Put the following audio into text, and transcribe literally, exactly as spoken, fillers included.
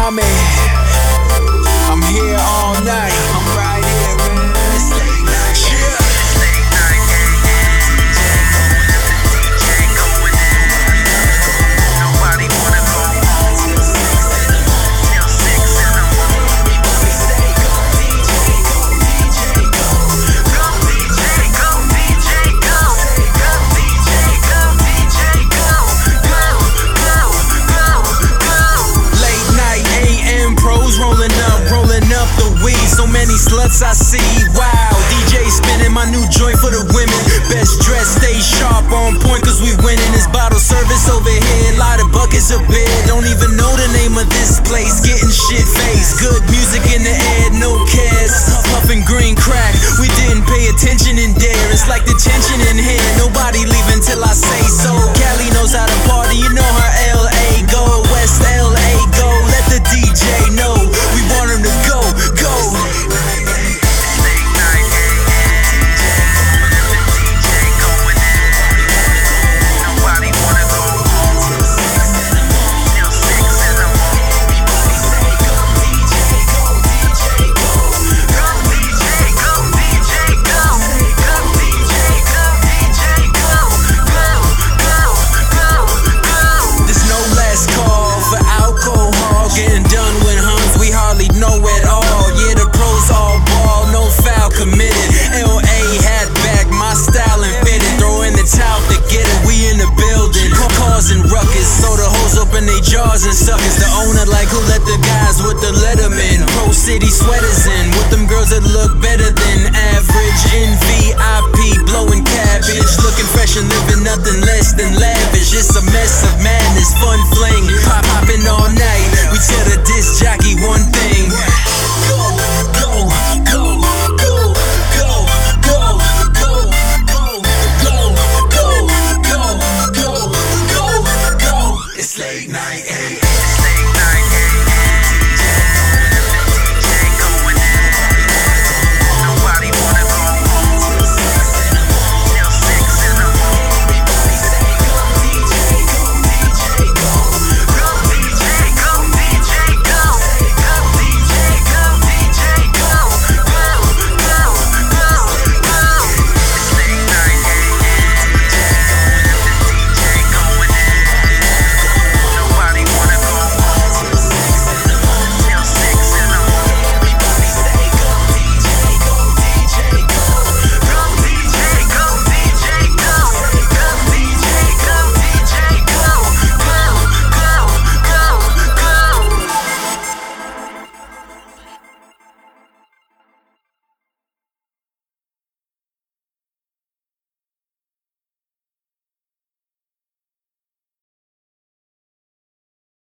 Tommy. I'm here all night. I'm right here, man. It's late night. Yeah. Rolling up, rolling up the weed. So many sluts I see, wow. D J spinning my new joint for the women. Best dressed, stay sharp, on point cause we winning. This bottle service over here, lot of buckets of beer. Don't even know the name of this place, getting shit faced. Good music in the air, no cares. Puffing green crack, we didn't pay attention in there. It's like the tension in here, nobody leaving till I say so. Cali knows how to party, you know her L A go. West L A go, let the D J know. We want him to go, go. And ruckus, so the hoes open they jaws and suckers. The owner like who let the guys with the Letterman Pro City sweaters in, with them girls that look better than average. In V I P blowing cabbage, looking fresh and living nothing less than lavish. It's a mess of madness, fun fling, pop popping all